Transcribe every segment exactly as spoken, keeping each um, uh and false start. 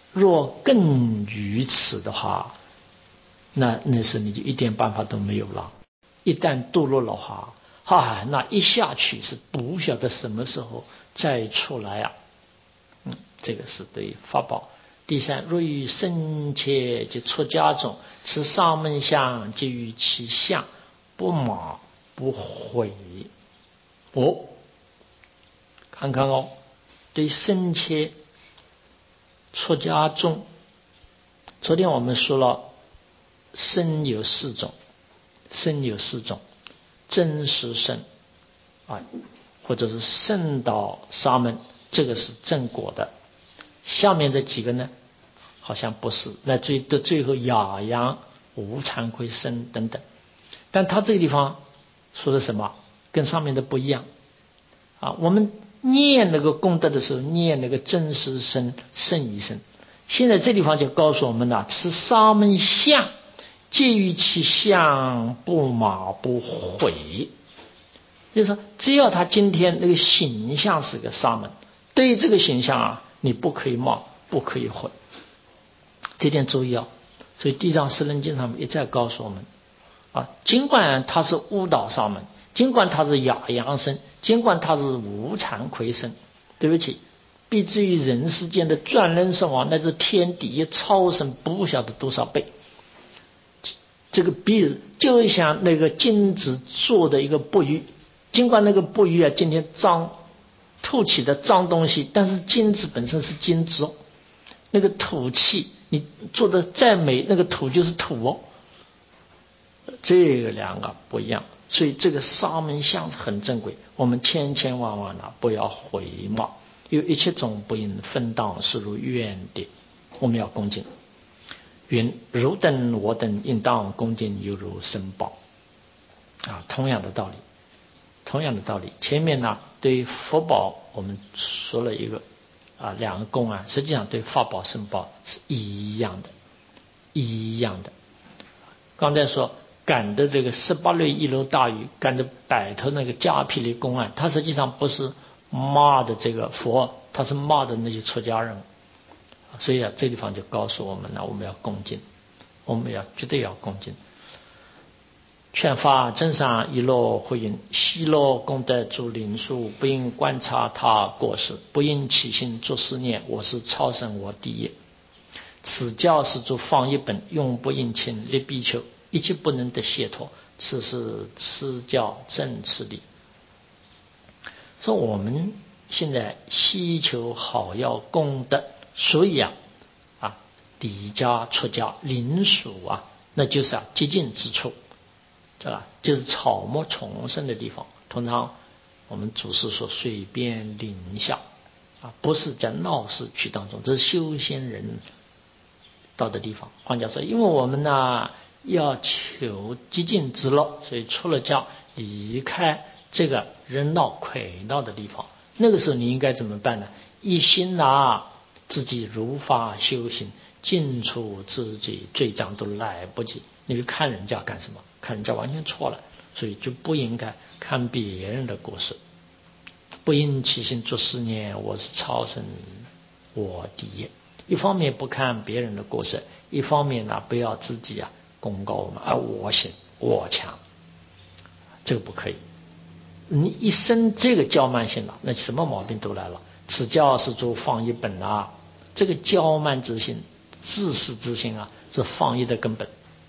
若更于此的话，那那是你就一点办法都没有了。一旦堕落了话，啊，那一下去是不晓得什么时候再出来啊。嗯，这个是对法宝。第三，若于僧伽及出家中，持上门香，即于其相，不马不毁。哦，看看哦，对僧伽出家中，昨天我们说了，僧有四种，僧有四种，真实僧啊，或者是圣道沙门，这个是正果的。下面这几个呢，好像不是。那最的最后雅扬、无惭愧僧等等，但他这个地方说的什么，跟上面的不一样啊。我们念那个功德的时候，念那个真实僧、圣一僧。现在这地方就告诉我们了，持沙门相，皆于其相，不马不毁。就是说，只要他今天那个形象是个沙门，对于这个形象啊，你不可以冒，不可以毁，这点注意啊。所以地藏十轮经上面一再告诉我们啊，尽管他是误导沙门，尽管他是雅扬僧，尽管他是无惭愧僧，对不起，必至于人世间的转轮圣王，乃至天地超生不晓得多少倍。这个比就像那个金子做的一个钵盂，尽管那个钵盂啊今天脏吐起的脏东西，但是金子本身是金子哦，那个土气你做的再美，那个土就是土哦，这个两个不一样。所以这个沙门相是很珍贵，我们千千万万啊不要毁冒，有一切种不应分当，是如愿的，我们要恭敬。云汝等我等应当恭敬，犹如僧宝啊，同样的道理，同样的道理。前面呢对佛宝我们说了一个啊两个公案，实际上对法宝僧宝是一样的，一样的。刚才说赶的这个十八类一楼大鱼，赶着摆头那个迦毗罗公案，他实际上不是骂的这个佛，他是骂的那些出家人。所以啊，这地方就告诉我们了，我们要恭敬，我们要绝对要恭敬。劝发真上一落回应，悉落功德诸灵数，不应观察他过失，不应起心作思念，我是超生我第一。此教是诸放一本，永不应轻，立必求，一切不能得解脱，此是此教正次理。说我们现在希求好要功德，所以啊啊，离家出家临属啊，那就是啊寂静之处，对吧？就是草木丛生的地方。通常我们祖师说水边林下啊，不是在闹市区当中，这是修仙人到的地方。换句话说，因为我们呢要求寂静之乐，所以出了家，离开这个人闹聩闹的地方。那个时候你应该怎么办呢？一心拿自己如法修行，尽除自己罪障都来不及。你去看人家干什么？看人家完全错了，所以就不应该看别人的过失，不应起心作思念，我是超生我第一。一方面不看别人的过失，一方面呢不要自己啊功高我们啊我行我强，这个不可以。你一生这个骄慢心了，那什么毛病都来了。此教是诸放一本啊，这个骄慢之心、自私之心啊，是放逸的根本。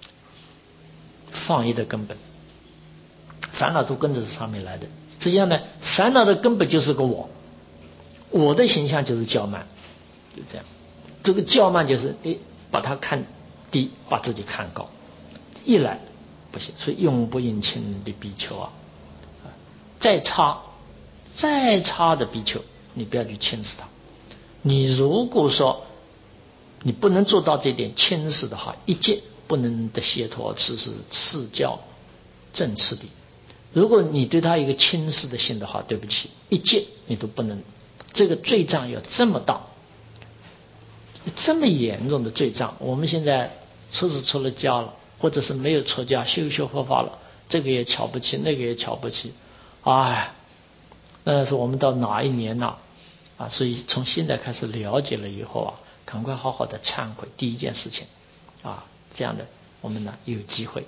放逸的根本，烦恼都跟着上面来的。实际上呢，烦恼的根本就是个我，我的形象就是骄慢，就这样。这个骄慢就是哎，把它看低，把自己看高，一来不行。所以永不应轻的比丘啊，再差再差的比丘，你不要去轻视他。你如果说你不能做到这点轻视的话，一戒不能得解脱，此是次教正次理。如果你对他一个轻视的心的话，对不起，一戒你都不能。这个罪障有这么大，这么严重的罪障，我们现在出是出了家了，或者是没有出家修修佛法了，这个也瞧不起，那个也瞧不起，哎，那是我们到哪一年呢？啊，所以从现在开始了解了以后啊， 赶快好好的忏悔，第一件事情啊，这样的我们呢有机会。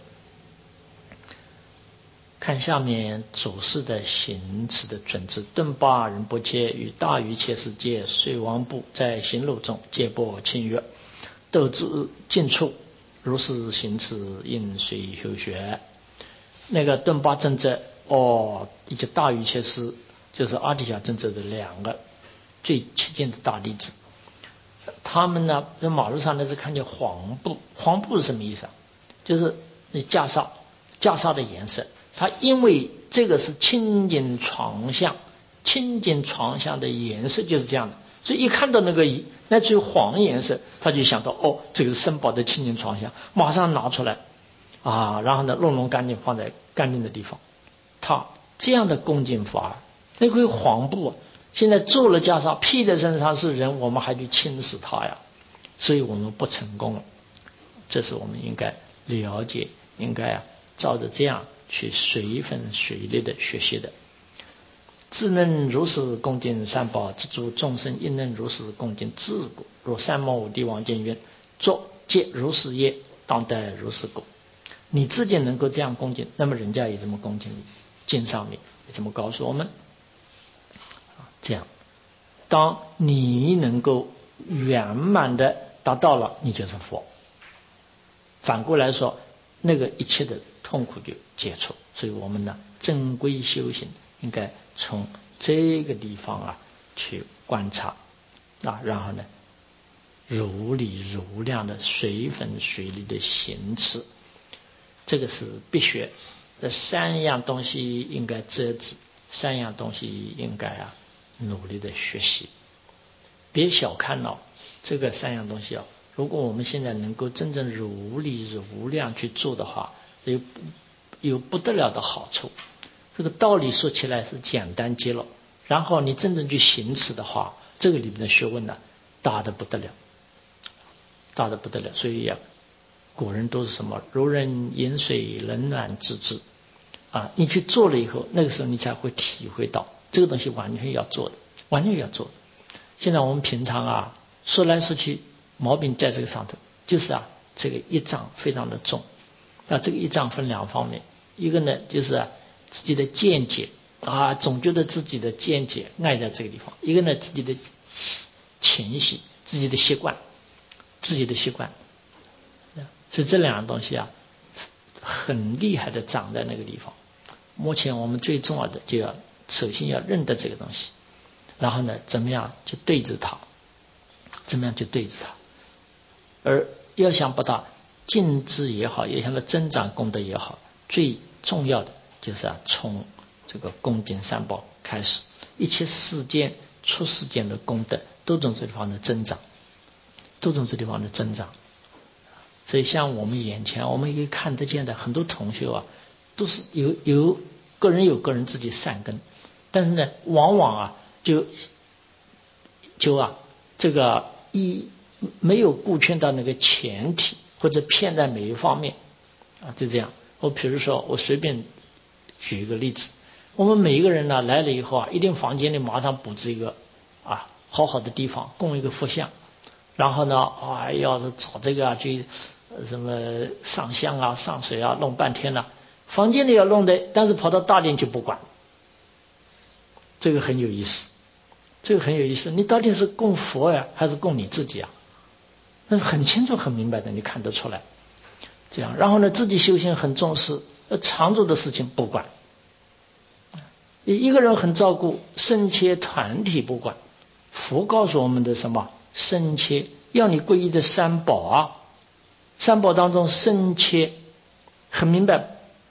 看下面祖师的行持的准则。顿巴仁波切与大瑜伽师界水王部在行路中皆播清曰：斗之近处，如是行持，应随修学。那个顿巴正者哦，以及大瑜伽师，就是阿底峡正者的两个最亲近的大弟子。他们呢，在马路上呢是看见黄布，黄布是什么意思啊？就是那袈裟，袈裟的颜色。他因为这个是清净床相，清净床相的颜色就是这样的，所以一看到那个那最黄颜色，他就想到哦，这个是僧宝的清净床相，马上拿出来啊，然后呢弄弄干净，放在干净的地方。他这样的恭敬法，那块黄布啊，现在做了袈裟披在身上是人，我们还去侵蚀它呀，所以我们不成功了。这是我们应该了解，应该啊照着这样去随分随力的学习的。自能如是恭敬三宝，之诸众生亦能如是恭敬自果。若三摩五帝王见曰：作皆如是业，当得如是果。你自己能够这样恭敬，那么人家也这么恭敬你。经上面也这么告诉我们。这样，当你能够圆满的达到了，你就是佛。反过来说，那个一切的痛苦就解除。所以我们呢，正规修行应该从这个地方啊去观察啊，然后呢，如理如量的随分随力的行持，这个是必学。这三样东西应该遮止，三样东西应该啊努力的学习。别小看了这个三样东西啊，如果我们现在能够真正如理如量去做的话，有有不得了的好处。这个道理说起来是简单极了，然后你真正去行持的话，这个里面的学问呢，大的不得了，大的不得了。所以呀、啊，古人都是什么如人饮水，冷暖自知啊！你去做了以后，那个时候你才会体会到这个东西完全要做的，完全要做的。现在我们平常啊说来说去，毛病在这个上头，就是啊这个业障非常的重。那这个业障分两方面，一个呢就是啊自己的见解啊，总觉得自己的见解爱在这个地方；一个呢自己的情绪、自己的习惯、自己的习惯。所以这两样东西啊，很厉害的长在那个地方。目前我们最重要的就要首先要认得这个东西，然后呢，怎么样去对治它，怎么样去对治它，而要想把它静止也好，也想它增长功德也好，最重要的就是啊，从这个恭敬三宝开始，一切世间出世间的功德都从这地方的增长，都从这地方的增长。所以像我们眼前我们可以看得见的很多同学啊，都是有有个人有个人自己善根，但是呢往往啊就就啊这个一没有顾全到那个前提，或者偏在每一方面啊，就这样。我比如说我随便举一个例子，我们每一个人呢来了以后啊，一定房间里马上布置一个啊好好的地方供一个佛像，然后呢啊要是找这个啊去什么上香啊上水啊弄半天了、啊，房间里要弄的，但是跑到大殿就不管。这个很有意思，这个很有意思。你到底是供佛呀，还是供你自己啊？那很清楚很明白的，你看得出来。这样，然后呢，自己修行很重视，常住的事情不管。一个人很照顾僧伽团体不管。佛告诉我们的什么？僧伽要你皈依的三宝啊，三宝当中僧伽很明白，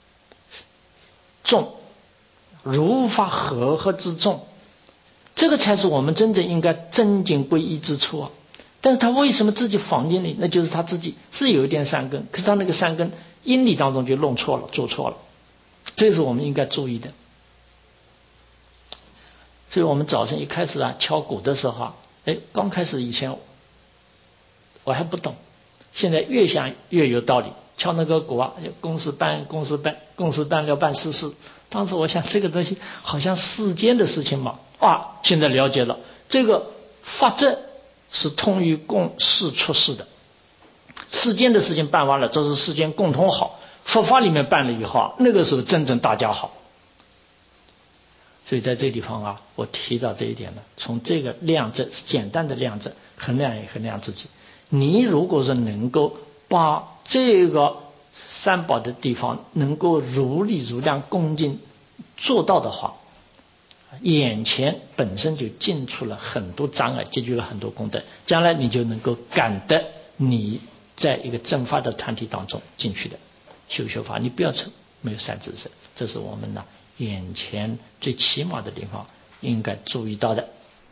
众如法和合之众，这个才是我们真正应该真正皈依之处啊。但是他为什么自己房间里，那就是他自己是有一点善根，可是他那个善根因理当中就弄错了，做错了，这是我们应该注意的。所以我们早晨一开始啊敲鼓的时候啊，哎，刚开始以前我还不懂，现在越想越有道理。敲那个鼓啊，公事办公事办公事办了办私事。当时我想这个东西好像世间的事情嘛，啊，现在了解了，这个法则是通于共事出世的。世间的事情办完了，这是世间共同好。佛法里面办了以后啊，那个时候真正大家好。所以在这个地方啊，我提到这一点呢，从这个量质，简单的量质衡量一衡量自己。你如果是能够把这个三宝的地方能够如理如量恭敬做到的话，眼前本身就尽除了很多障碍，结聚了很多功德，将来你就能够感得你在一个正法的团体当中进去的修修法，你不要愁没有善知识，这是我们呢眼前最起码的地方应该注意到的。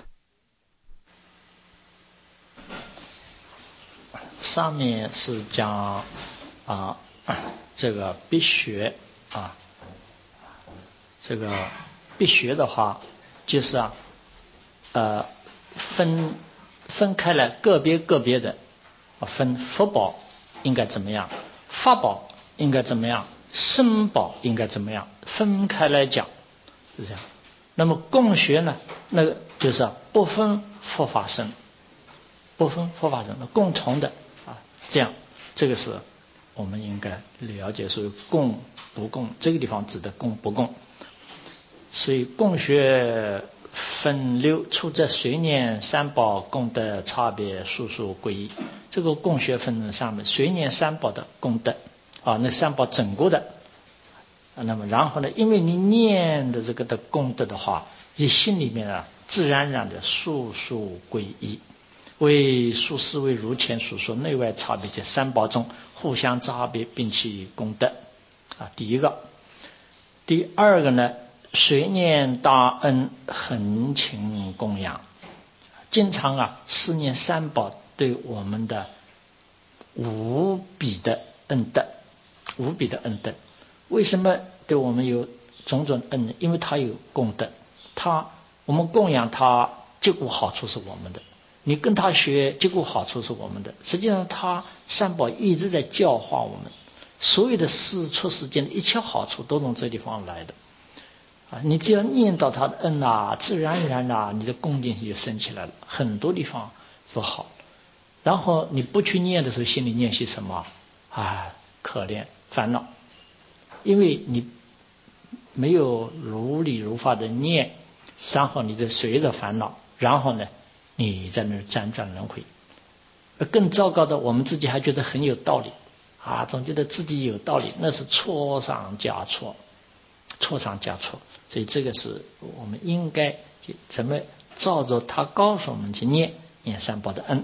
上面是讲啊这个必学啊，这个必学的话就是啊呃分分开来个别个别的分福宝应该怎么样，法宝应该怎么样，身宝应该怎么样，分开来讲是这样。那么共学呢，那个就是不分佛法僧，不分佛法僧的共同的啊，这样这个是我们应该了解。所以共不共这个地方指的共不共，所以共学分六，出在随念三宝功德差别数数归一。这个共学分上面随念三宝的功德啊，那三宝整个的。那么然后呢，因为你念的这个的功德的话，你心里面啊自然而然的数数归一。为数思维如前所说，内外差别在三宝中互相差别，并其功德啊。第一个，第二个呢，随念大恩恒勤供养，经常啊思念三宝对我们的无比的恩德，无比的恩德。为什么对我们有种种恩呢？因为他有功德，他我们供养他，结果好处是我们的；你跟他学，结果好处是我们的。实际上，他三宝一直在教化我们，所有的事出世间的一切好处都从这地方来的啊！你只要念到他的恩啊，自然而然啊，你的恭敬心就升起来了，很多地方都好。然后你不去念的时候，心里念些什么啊？可怜烦恼，因为你没有如理如法的念，然后你就随着烦恼，然后呢，你在那儿辗转轮回。更糟糕的，我们自己还觉得很有道理啊，总觉得自己有道理，那是错上加错，错上加错。所以这个是我们应该怎么照着他告诉我们去念念三宝的恩。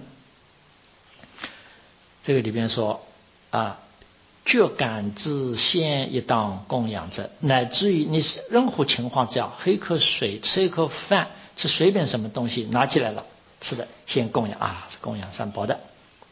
这个里边说啊，觉感知先一当供养者，乃至于你是任何情况下喝一口水，吃一口饭，吃随便什么东西拿起来了吃的，先供养啊，是供养三宝的。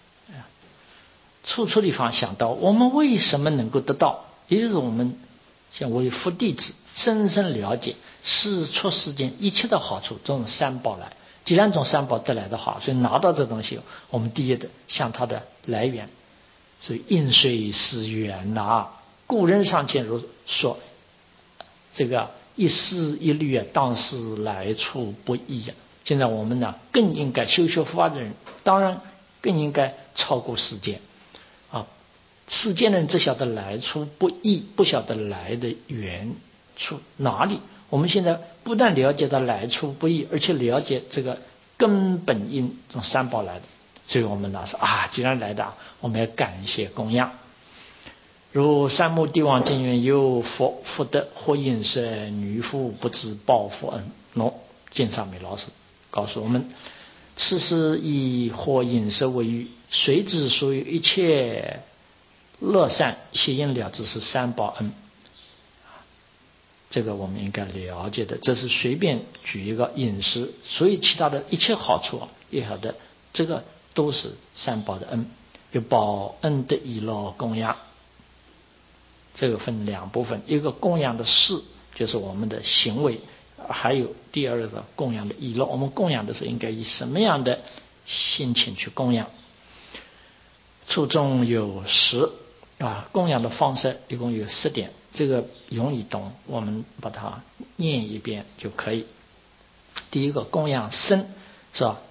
处处地方想到我们为什么能够得到，也就是我们像为佛弟子深深了解事出世间一切的好处都从三宝来。既然从三宝得来的话，所以拿到这东西，我们第一的向它的来源。所以应随思源呐，古人尚且如说，这个一丝一缕啊，当是来处不易啊。现在我们呢，更应该修修佛法的人，当然更应该超过世间啊。世间人只晓得来处不易，不晓得来的源处哪里。我们现在不但了解到来处不易，而且了解这个根本因从三宝来的。所以我们呢说啊，既然来的，我们要感谢供养。如三摩地王经云：有佛福德，或饮食女妇，不知报佛恩。喏，经上面老师告诉我们，此时以或饮食为欲，随之所有一切乐善悉应了之，是三宝恩。这个我们应该了解的，这是随便举一个饮食，所以其他的一切好处啊，也好的，这个都是三宝的恩。有报恩的以乐供养，这个分两部分，一个供养的事就是我们的行为，还有第二个供养的以乐。我们供养的时候应该以什么样的心情去供养？初中有十啊，供养的方式一共有十点，这个容易懂，我们把它念一遍就可以。第一个供养身是吧？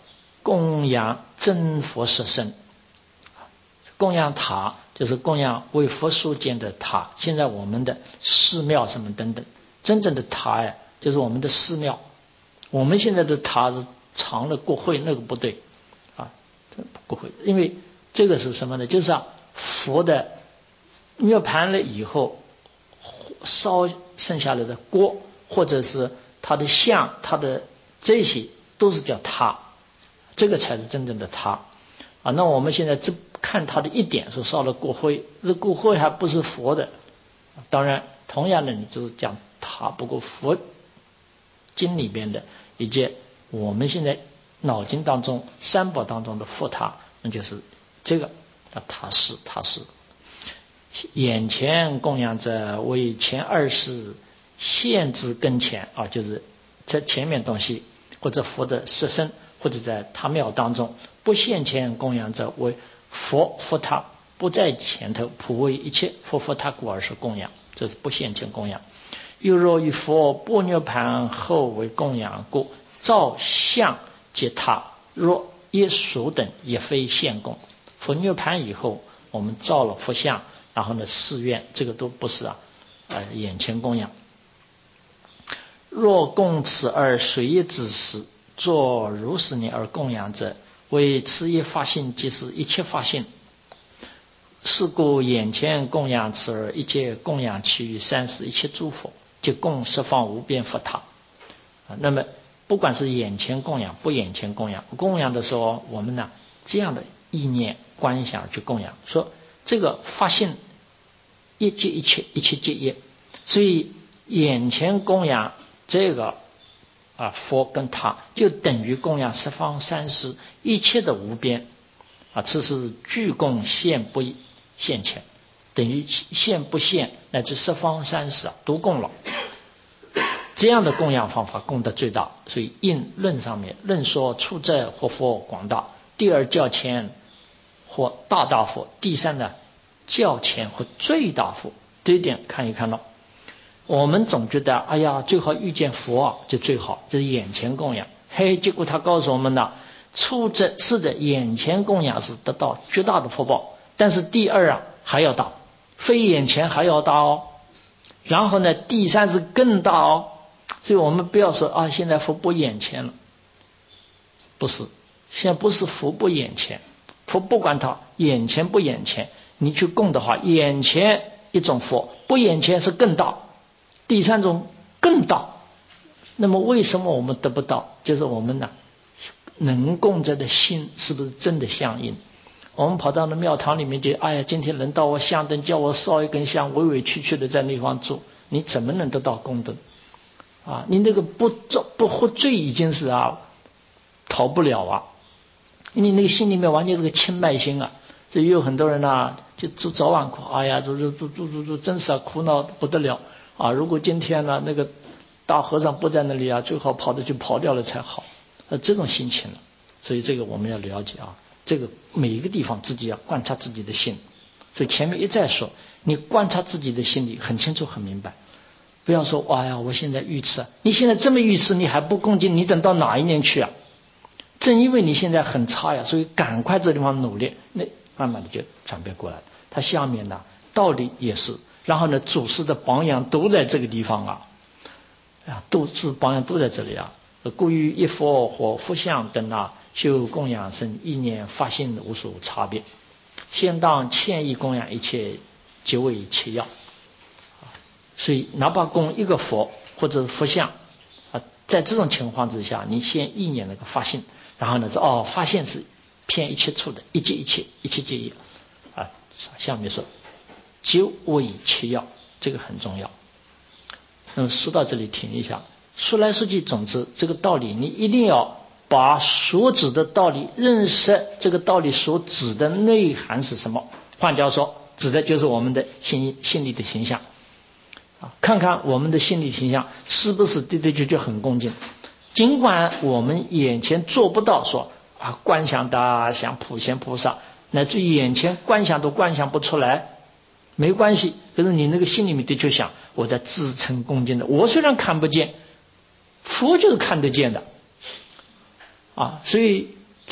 供养真佛舍身，供养塔就是供养为佛所建的塔。现在我们的寺庙什么等等，真正的塔呀，就是我们的寺庙。我们现在的塔是藏了国会，那个不对啊，国会，因为这个是什么呢？就是啊，佛的涅盘了以后烧剩下来的锅，或者是他的像，他的这些都是叫塔，这个才是真正的塔啊。那我们现在只看他的一点，说烧了骨灰，这骨灰还不是佛的。当然，同样的，你只是讲塔，不过佛经里边的，以及我们现在脑筋当中三宝当中的佛塔，那就是这个叫塔寺。塔寺眼前供养者为前二世现之跟前啊，就是在前面东西，或者佛的舍身，或者在塔庙当中不现前供养者为佛佛塔不在前头，普为一切佛佛塔故而是供养，这是不现前供养。又若与佛般涅盘后为供养故，造像及塔，若耶属等也非现供。佛涅盘以后，我们造了佛像，然后呢寺院，这个都不是啊，呃眼前供养。若供此而随业之时，作如是念而供养者，为此业发心，即是一切发心。是故眼前供养此而一切供养其余三世一切诸佛，即供十方无边佛塔。那么不管是眼前供养不眼前供养，供养的时候我们呢这样的意念观想去供养，说这个发心一即一切，一切即业。所以眼前供养这个啊佛跟塔，就等于供养十方三世一切的无边啊，此是具供现不现前，等于现不现乃至十方三世啊都供了。这样的供养方法功德最大。所以印论上面论说处者或佛广大，第二较前或大大佛，第三呢较前或最大佛。这一点看一看了。我们总觉得哎呀最好遇见佛啊就最好，这是眼前供养。嘿，结果他告诉我们呢，处者是的，眼前供养是得到绝大的福报，但是第二啊还要大，非眼前还要大哦。然后呢第三是更大哦。所以我们不要说啊现在佛不眼前了，不是，现在不是佛不眼前，佛不管他眼前不眼前，你去供的话，眼前一种佛，不眼前是更大，第三种更大。那么为什么我们得不到？就是我们呢能供着的心是不是真的相应？我们跑到那庙堂里面去，哎呀今天轮到我香灯，叫我烧一根香，委委屈屈的在那地方做，你怎么能得到功德啊？你那个不做不喝醉已经是啊逃不了啊，因为那个心里面完全是个轻慢心啊。这也有很多人啊就做早晚苦，哎呀做做做做做做真是啊苦恼不得了啊！如果今天呢那个大和尚不在那里啊，最好跑的就跑掉了才好，呃这种心情了。所以这个我们要了解啊，这个每一个地方自己要观察自己的心。所以前面一再说，你观察自己的心里很清楚很明白，不要说哇呀我现在愚痴啊，你现在这么愚痴你还不恭敬，你等到哪一年去啊？正因为你现在很差呀，所以赶快这地方努力，那慢慢的就转变过来了。它下面呢道理也是，然后呢祖师的榜样都在这个地方啊，啊都是榜样都在这里啊。故于一佛或佛像等啊，修供养生意念发心无所差别。先当千亿供养一切，即为其要。所以哪怕供一个佛或者佛像啊，在这种情况之下，你先意念那个发心，然后呢是哦发现是偏一切处的，一切一切一切皆一啊。下面说即为其要，这个很重要。那么说到这里停一下，说来说去，总之这个道理你一定要把所指的道理认识，这个道理所指的内涵是什么。换句话说，指的就是我们的心心理的形象啊，看看我们的心理形象是不是的的确确很恭敬。尽管我们眼前做不到说啊观想的像普贤菩萨，乃至于眼前观想都观想不出来，没关系。可是你那个心里面的确想，我在自称恭敬的，我虽然看不见，佛就是看得见的啊。所以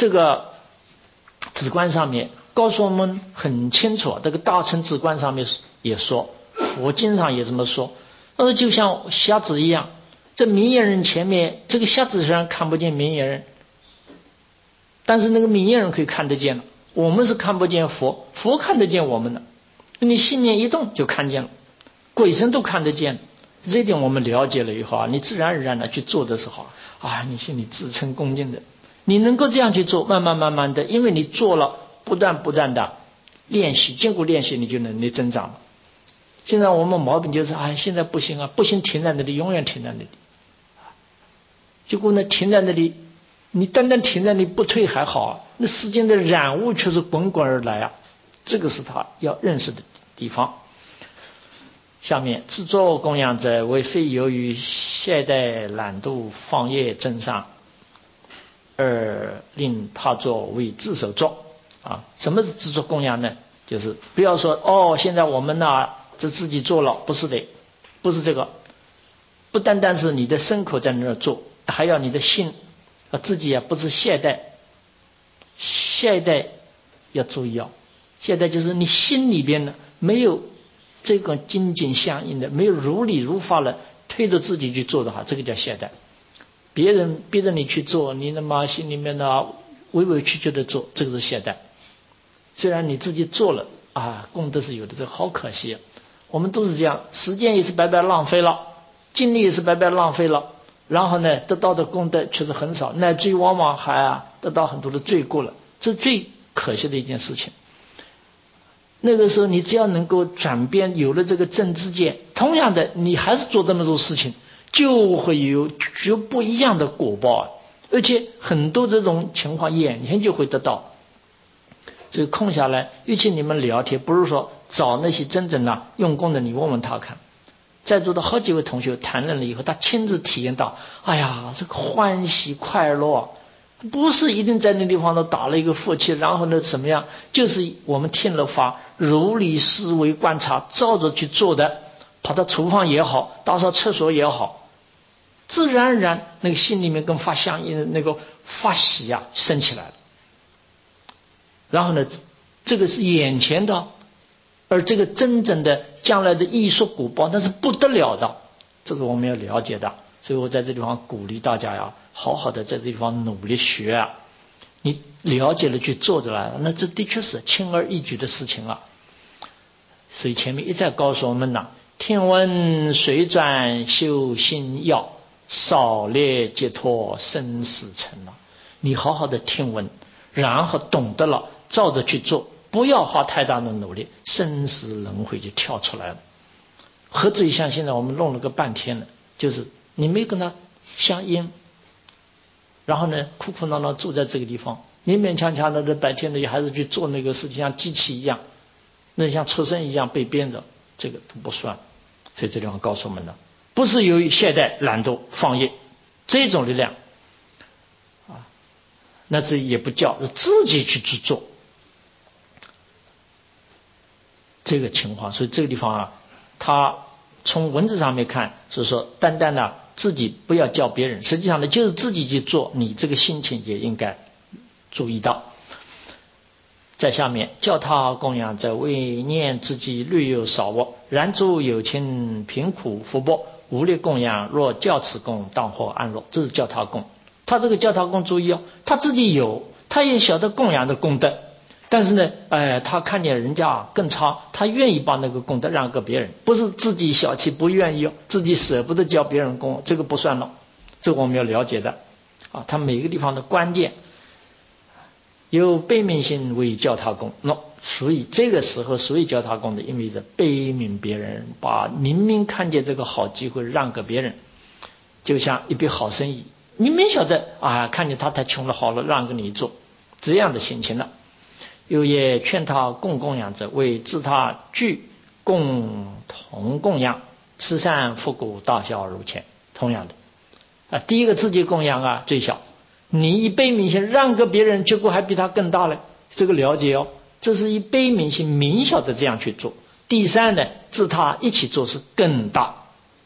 这个止观上面告诉我们很清楚，这个大乘止观上面也说，佛经上也这么说，那么就像瞎子一样，这明眼人前面，这个瞎子虽然看不见明眼人，但是那个明眼人可以看得见了。我们是看不见佛，佛看得见我们的，你心念一动就看见了，鬼神都看得见。这一点我们了解了以后啊，你自然而然的去做的时候啊，你心里自称恭敬的，你能够这样去做，慢慢慢慢的，因为你做了，不断不断的练习，经过练习，你就能力增长了。现在我们毛病就是啊，现在不行啊，不行，停在那里，永远停在那里。结果呢，停在那里，你单单停在那里不退还好啊，那世间的染污却是滚滚而来啊，这个是他要认识的地方。下面制作供养者，为非由于懈怠懒惰放业增上，而令他作为自手作啊。什么是制作供养呢？就是不要说哦，现在我们呢这自己做了，不是的，不是这个，不单单是你的身口在那儿做，还要你的心啊，自己啊不是懈怠，懈怠要注意啊，懈怠就是你心里边呢没有这个精进相应的，没有如理如法了，推着自己去做的话，这个叫懈怠。别人逼着你去做，你他妈心里面呢委委屈屈的做，这个是懈怠。虽然你自己做了啊，功德是有的，这好可惜啊。我们都是这样，时间也是白白浪费了，精力也是白白浪费了，然后呢，得到的功德却是很少，乃至于往往还啊得到很多的罪过了，这是最可惜的一件事情。那个时候你只要能够转变，有了这个正知见，同样的你还是做这么多事情，就会有有不一样的果报啊！而且很多这种情况眼前就会得到。所以空下来，与其你们聊天，不如说找那些真正的用功的，你问问他看。在座的好几位同学谈论了以后，他亲自体验到，哎呀，这个欢喜快乐，不是一定在那地方都打了一个佛气，然后呢怎么样？就是我们听了法，如理思维观察，照着去做的，跑到厨房也好，打扫厕所也好，自然而然那个心里面跟法相应的那个法喜啊升起来了。然后呢，这个是眼前的，而这个真正的将来的艺术果报，那是不得了的，这是我们要了解的。所以我在这地方鼓励大家呀，好好的在这地方努力学啊。你了解了去做的了，那这的确是轻而易举的事情啊。所以前面一再告诉我们呐，听闻随转修心要，少列解脱生死尘了。你好好的听闻，然后懂得了，照着去做，不要花太大的努力，生死轮回就跳出来了。何至于像现在我们弄了个半天了，就是你没跟他相应，然后呢苦苦恼恼住在这个地方，勉勉强强的白天的还是去做那个事情，像机器一样，那像畜生一样被编着，这个都不算。所以这地方告诉我们了，不是由于懈怠懒惰放逸这种力量啊，那这也不叫是自己去去做这个情况。所以这个地方啊，他从文字上面看是说，单单的自己不要叫别人，实际上呢就是自己去做，你这个心情也应该注意到。在下面，教他供养者，为念自己略有少恶，然诸有情贫苦福薄，无力供养，若教此供，当获安乐。这是教他供。他这个教他供，注意哦，他自己有，他也晓得供养的功德，但是呢，哎，他看见人家更差，他愿意把那个功德让给别人，不是自己小气不愿意哦，自己舍不得教别人供，这个不算了，这个我们要了解的啊。他每个地方的关键。有悲悯心为教他供，那、no, 所以这个时候所以教他供的意味着悲悯别人，把明明看见这个好机会让给别人，就像一笔好生意，明明晓得啊，看见他太穷了，好了，让给你做，这样的心情了。又也劝他共供养者，为自他具共同供养，慈善复古大小如前。同样的啊，第一个自己供养啊最小。你以悲悯心让给别人，结果还比他更大了，这个了解哦，这是以悲悯心明晓的这样去做。第三呢，自他一起做是更大。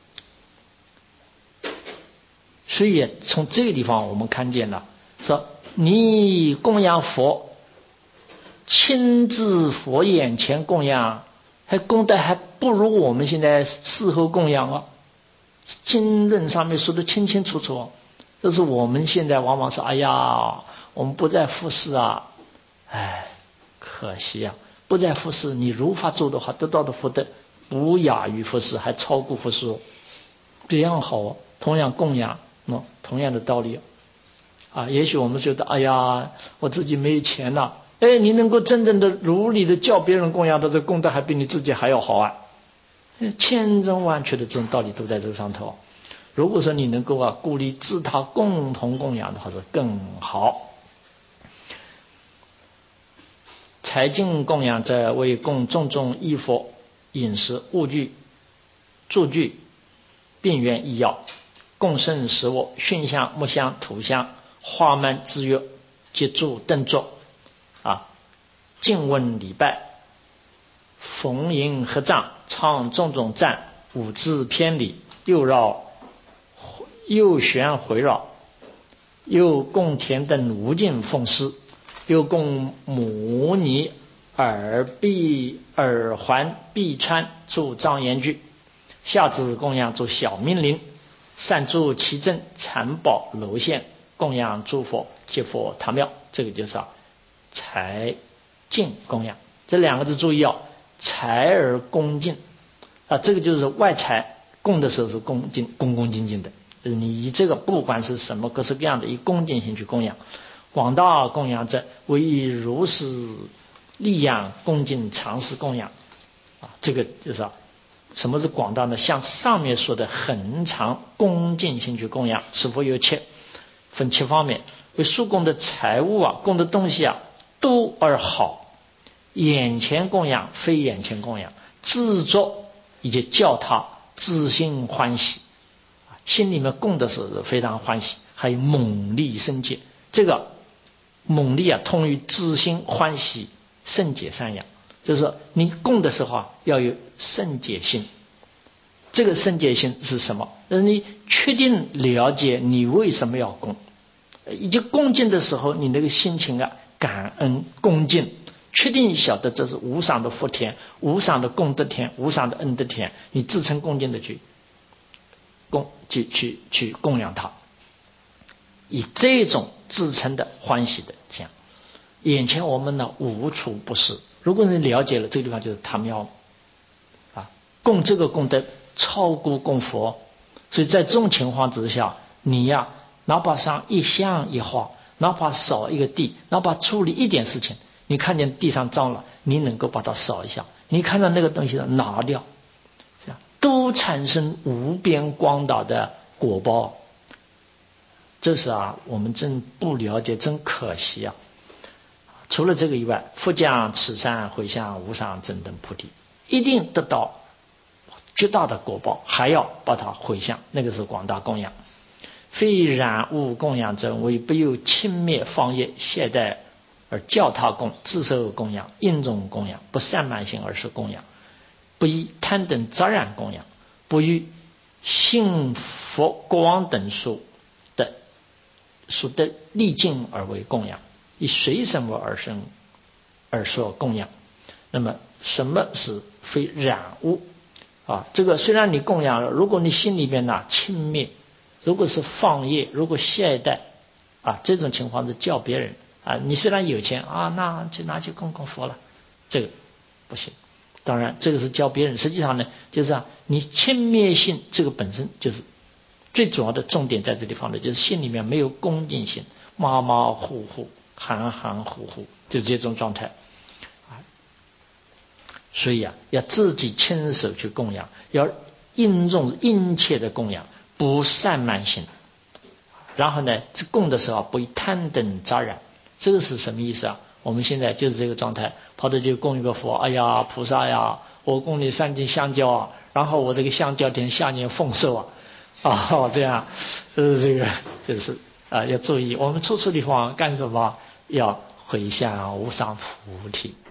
所以从这个地方我们看见了，说你供养佛，亲自佛眼前供养，还功德还不如我们现在事后供养啊。经论上面说的清清楚楚，这是我们现在往往说，哎呀，我们不再复事啊，哎，可惜啊，不再复事，你如法做的话，得到的福德不亚于复事，还超过复事，这样好，同样供养，喏，同样的道理啊。也许我们觉得，哎呀，我自己没钱了，哎，你能够真正的如理的叫别人供养的，这功德还比你自己还要好啊。千真万确的这种道理都在这上头。如果说你能够啊鼓励自他共同供养的话，是更好。财经供养者，为供种种衣服、饮食、物具、住具、病源医药、供圣食物、熏香、木香、土香、花蔓之乐、接住灯烛啊，敬问礼拜，逢迎合掌，唱种种赞，五字偏礼，又绕又旋回绕，又供田等无尽奉施，又供母尼耳臂耳环臂穿助障严具，下至供养诸小命灵，善助其正禅宝楼县，供养诸佛接佛堂庙。这个就是啊财敬供养，这两个字注意哦，财而恭敬啊，这个就是外财供的时候是恭敬恭恭敬敬的，就是你以这个不管是什么各式各样的以恭敬心去供养。广大供养者，为以如是力养恭敬常时供养啊，这个就是啊，什么是广大呢？像上面说的恒常恭敬心去供养，是否有七？分七方面。为属供的财物啊，供的东西啊，多而好。眼前供养非眼前供养，自作以及叫他自心欢喜，心里面供的时候是非常欢喜。还有猛力生解，这个猛力啊，通于自心欢喜圣解善养，就是说你供的时候啊，要有圣解心。这个圣解心是什么？就是你确定了解你为什么要供，以及恭敬的时候，你那个心情啊，感恩恭敬，确定晓得这是无上的福田、无上的功德田、无上的恩德田，你自称恭敬的去供，去去去供养它，以这种自称的欢喜的这样。眼前我们呢无处不是，如果你了解了这个地方就是堂庙啊，供这个功德超过供佛，所以在这种情况之下，你呀哪怕上一香一花，哪怕扫一个地，哪怕处理一点事情，你看见地上脏了，你能够把它扫一下，你看到那个东西拿掉，这样都产生无边光大的果报。这是啊，我们真不了解，真可惜啊。除了这个以外，复将此善回向无上正等菩提，一定得到巨大的果报，还要把它回向，那个是广大供养。非染污供养者，为不有轻蔑放逸懈怠而教他供，自受供养，应种供养，不散漫性而是供养，不以贪等杂染供养，不与信佛国王等属的属的历境而为供养，以随什么而生而说供养。那么什么是非染污啊？这个虽然你供养了，如果你心里面呢轻蔑，如果是放逸，如果懈怠啊，这种情况是叫别人啊，你虽然有钱啊，那就拿去供供佛了，这个不行。当然这个是教别人，实际上呢就是啊，你轻蔑心这个本身就是最主要的重点，在这里放的就是心里面没有恭敬心，马马虎虎含含糊糊，就是这种状态啊。所以啊，要自己亲手去供养，要殷重殷切的供养，不散漫心。然后呢，供的时候不以贪等杂染，这个是什么意思啊？我们现在就是这个状态，跑到就供一个佛，哎呀菩萨呀，我供你三斤香蕉啊，然后我这个香蕉田下年丰收啊，啊这样，呃这个就是啊要注意，我们处处地方干什么？要回向无上菩提。